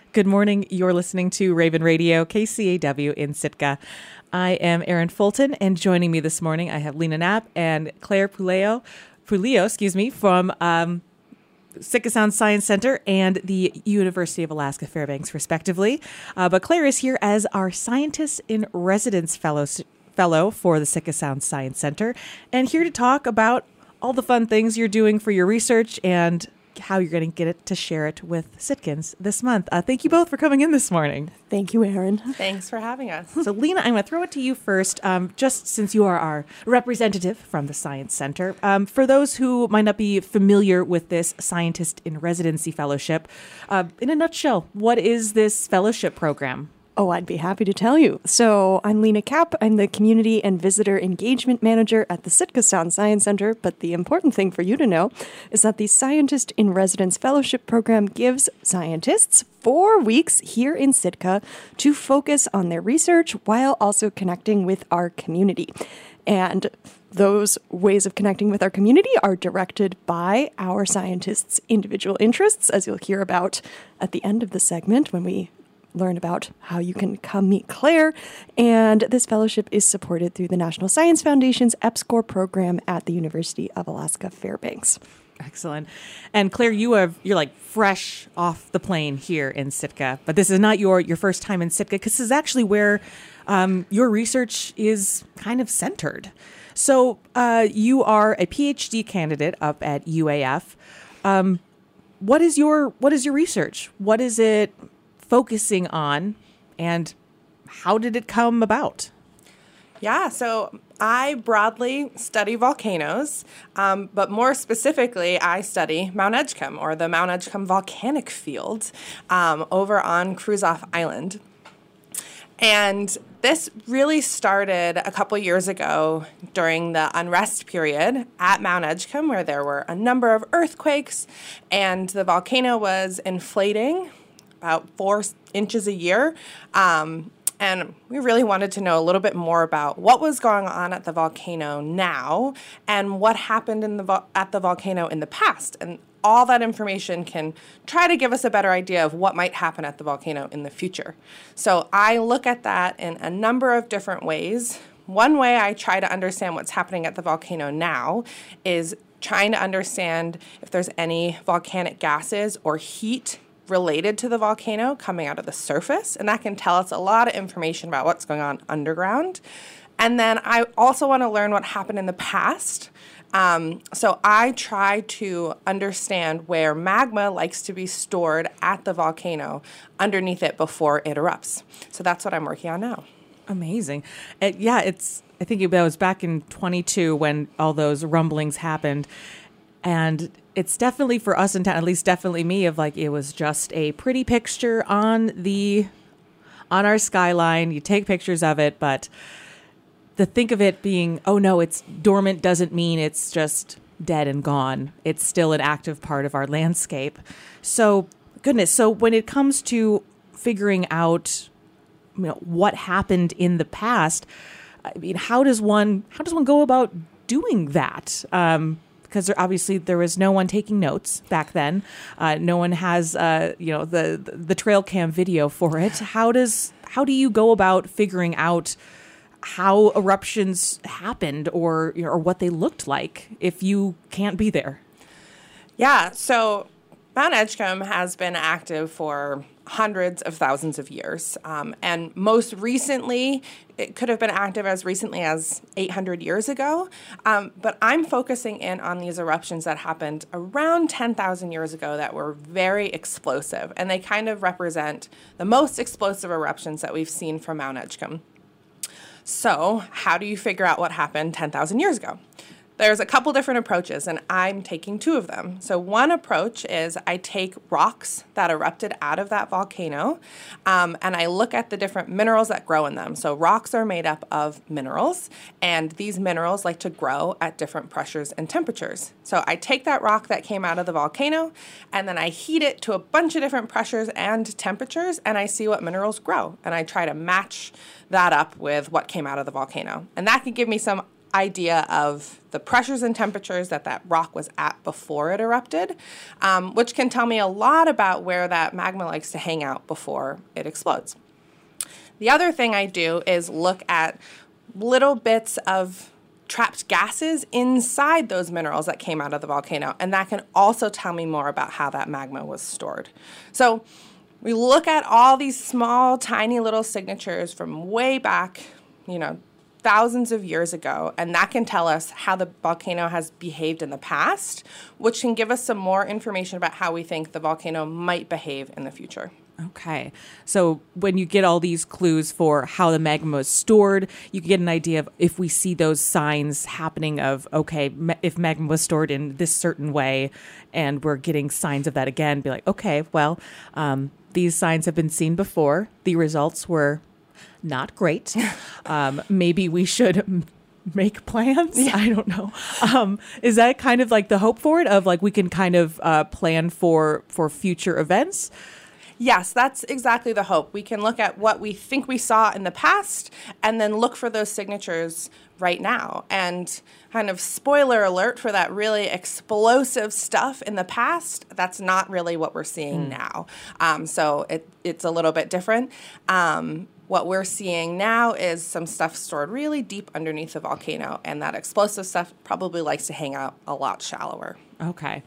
Good morning. You're listening to Raven Radio, KCAW in Sitka. I am Erin Fulton, and joining me this morning, I have Lena Knapp and Claire Puleo, from Sitka Sound Science Center and the University of Alaska Fairbanks, respectively. But Claire is here as our Scientist in Residence Fellow for the Sitka Sound Science Center, and here to talk about all the fun things you're doing for your research and how you're going to get it to share it with Sitkans this month. Thank you both for coming in this morning. Thank you, Erin. Thanks for having us. So, Lena, I'm going to throw it to you first, just since you are our representative from the Science Center. For those who might not be familiar with this Scientist in Residency Fellowship, in a nutshell, what is this fellowship program? Oh, I'd be happy to tell you. So I'm Lena Knapp. I'm the Community and Visitor Engagement Manager at the Sitka Sound Science Center. But the important thing for you to know is that the Scientist in Residence Fellowship Program gives scientists 4 weeks here in Sitka to focus on their research while also connecting with our community. And those ways of connecting with our community are directed by our scientists' individual interests, as you'll hear about at the end of the segment when we learn about how you can come meet Claire. And this fellowship is supported through the National Science Foundation's EPSCoR program at the University of Alaska Fairbanks. Excellent. And Claire, you're like fresh off the plane here in Sitka, but this is not your first time in Sitka, because this is actually where your research is kind of centered. So you are a PhD candidate up at UAF. What is your research? What is it focusing on, and how did it come about? Yeah, so I broadly study volcanoes, but more specifically, I study Mount Edgecombe, or the Mount Edgecombe volcanic field over on Kruzof Island. And this really started a couple years ago during the unrest period at Mount Edgecombe, where there were a number of earthquakes, and the volcano was inflating about 4 inches a year. And we really wanted to know a little bit more about what was going on at the volcano now and what happened at the volcano in the past. And all that information can try to give us a better idea of what might happen at the volcano in the future. So I look at that in a number of different ways. One way I try to understand what's happening at the volcano now is trying to understand if there's any volcanic gases or heat related to the volcano coming out of the surface, and that can tell us a lot of information about what's going on underground. And then I also want to learn what happened in the past. So I try to understand where magma likes to be stored at the volcano underneath it before it erupts. So that's what I'm working on now. Amazing. I think it was back in 22 when all those rumblings happened. And it's definitely for us in town, at least definitely me, of like, it was just a pretty picture on our skyline. You take pictures of it, but to think of it being, oh no, it's dormant doesn't mean it's just dead and gone. It's still an active part of our landscape. So goodness. So when it comes to figuring out, what happened in the past, I mean, how does one go about doing that? Because obviously there was no one taking notes back then. No one has, the trail cam video for it. How do you go about figuring out how eruptions happened or what they looked like if you can't be there? Yeah, so Mount Edgecombe has been active for hundreds of thousands of years. And most recently, it could have been active as recently as 800 years ago. But I'm focusing in on these eruptions that happened around 10,000 years ago that were very explosive. And they kind of represent the most explosive eruptions that we've seen from Mount Edgecombe. So how do you figure out what happened 10,000 years ago? There's a couple different approaches, and I'm taking 2 of them. So one approach is I take rocks that erupted out of that volcano, and I look at the different minerals that grow in them. So rocks are made up of minerals, and these minerals like to grow at different pressures and temperatures. So I take that rock that came out of the volcano, and then I heat it to a bunch of different pressures and temperatures, and I see what minerals grow. And I try to match that up with what came out of the volcano. And that can give me some idea of the pressures and temperatures that rock was at before it erupted, which can tell me a lot about where that magma likes to hang out before it explodes. The other thing I do is look at little bits of trapped gases inside those minerals that came out of the volcano, and that can also tell me more about how that magma was stored. So we look at all these small, tiny little signatures from way back, thousands of years ago, and that can tell us how the volcano has behaved in the past, which can give us some more information about how we think the volcano might behave in the future. Okay. So when you get all these clues for how the magma is stored, you can get an idea of if we see those signs happening of, okay, if magma was stored in this certain way and we're getting signs of that again, be like, okay, well, these signs have been seen before. The results were not great. Maybe we should make plans. Yeah. I don't know. Is that kind of like the hope for it of like we can kind of plan for future events? Yes, that's exactly the hope. We can look at what we think we saw in the past and then look for those signatures right now. And kind of spoiler alert for that really explosive stuff in the past, that's not really what we're seeing now. So it's a little bit different. What we're seeing now is some stuff stored really deep underneath the volcano, and that explosive stuff probably likes to hang out a lot shallower. Okay.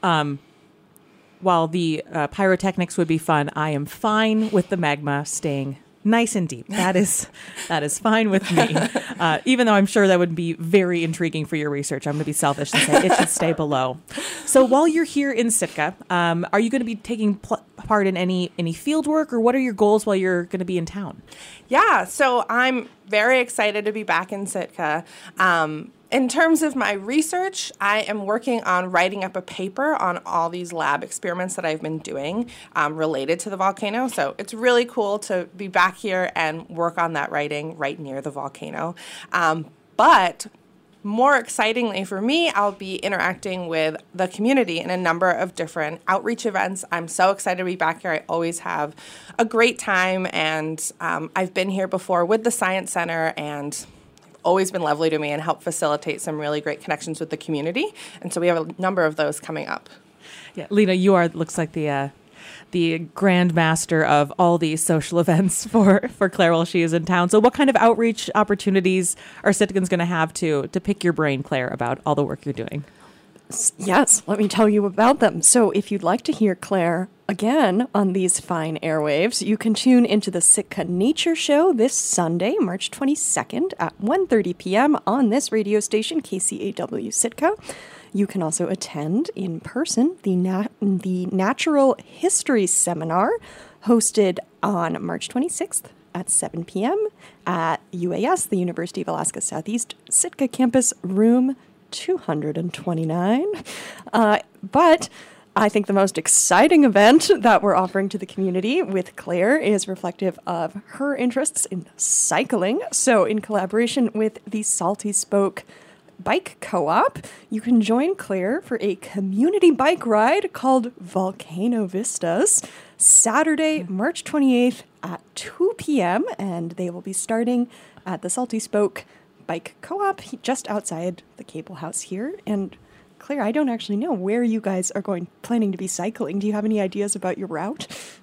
While the pyrotechnics would be fun, I am fine with the magma staying nice and deep. That is fine with me. Even though I'm sure that would be very intriguing for your research, I'm going to be selfish and say it should stay below. So while you're here in Sitka, are you going to be taking part in any field work, or what are your goals while you're going to be in town? Yeah, so I'm very excited to be back in Sitka. In terms of my research, I am working on writing up a paper on all these lab experiments that I've been doing related to the volcano. So it's really cool to be back here and work on that writing right near the volcano. But more excitingly for me, I'll be interacting with the community in a number of different outreach events. I'm so excited to be back here. I always have a great time, and I've been here before with the Science Center, and always been lovely to me and helped facilitate some really great connections with the community. And so we have a number of those coming up. Yeah, Lena, you looks like the grand master of all these social events for Claire while she is in town. So what kind of outreach opportunities are Sitkans going to have to pick your brain, Claire, about all the work you're doing? Yes, let me tell you about them. So if you'd like to hear Claire again on these fine airwaves, you can tune into the Sitka Nature Show this Sunday, March 22nd at 1:30 p.m. on this radio station, KCAW Sitka. You can also attend in person the Natural History Seminar hosted on March 26th at 7 p.m. at UAS, the University of Alaska Southeast Sitka campus, room 229. But I think the most exciting event that we're offering to the community with Claire is reflective of her interests in cycling. So in collaboration with the Salty Spoke Bike Co-op, you can join Claire for a community bike ride called Volcano Vistas, Saturday, March 28th at 2 p.m. And they will be starting at the Salty Spoke Bike Co-op just outside the Cable House here. And Claire, I don't actually know where you guys are planning to be cycling. Do you have any ideas about your route?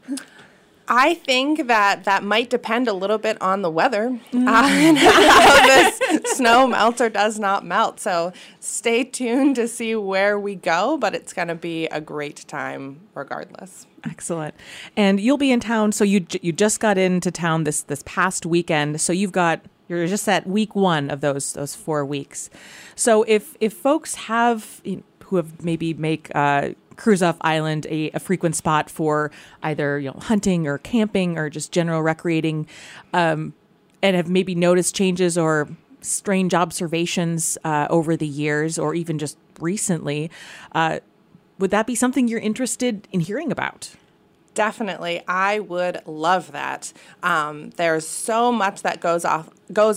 I think that might depend a little bit on the weather and how this snow melts or does not melt. So stay tuned to see where we go, but it's going to be a great time regardless. Excellent. And you'll be in town. So you just got into town this past weekend. So you're just at week one of those 4 weeks. So if folks who have maybe make Kruzof Island a frequent spot for either hunting or camping or just general recreating, and have maybe noticed changes or strange observations over the years or even just recently, would that be something you're interested in hearing about? Definitely. I would love that. There's so much that goes on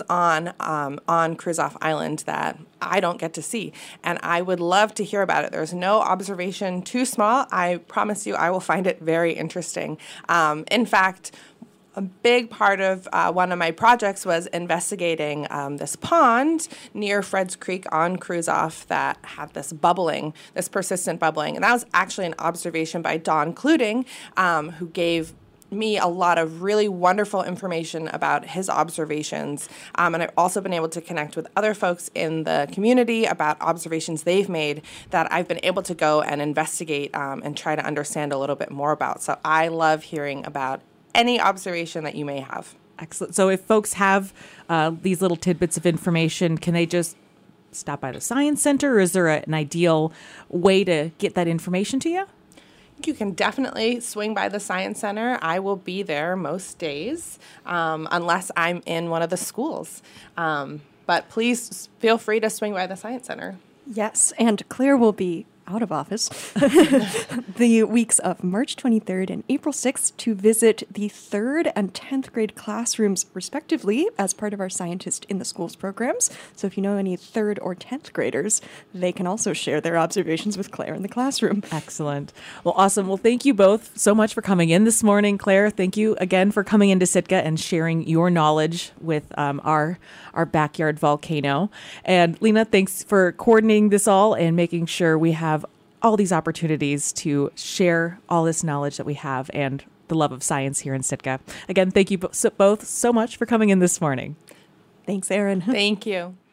Kruzof Island that I don't get to see, and I would love to hear about it. There's no observation too small. I promise you I will find it very interesting. In fact, a big part of one of my projects was investigating this pond near Fred's Creek on Kruzof that had this bubbling, this persistent bubbling. And that was actually an observation by Don Cluding, who gave me a lot of really wonderful information about his observations. And I've also been able to connect with other folks in the community about observations they've made that I've been able to go and investigate and try to understand a little bit more about. So I love hearing about any observation that you may have. Excellent. So if folks have these little tidbits of information, can they just stop by the Science Center, or is there an ideal way to get that information to you? You can definitely swing by the Science Center. I will be there most days, unless I'm in one of the schools. But please feel free to swing by the Science Center. Yes, and Claire will be out of office the weeks of March 23rd and April 6th to visit the 3rd and 10th grade classrooms, respectively, as part of our Scientist in the Schools programs. So if you know any 3rd or 10th graders, they can also share their observations with Claire in the classroom. Excellent. Well, awesome. Well, thank you both so much for coming in this morning. Claire, thank you again for coming into Sitka and sharing your knowledge with our backyard volcano. And Lena, thanks for coordinating this all and making sure we have all these opportunities to share all this knowledge that we have and the love of science here in Sitka. Again, thank you both so much for coming in this morning. Thanks, Erin. Thank you.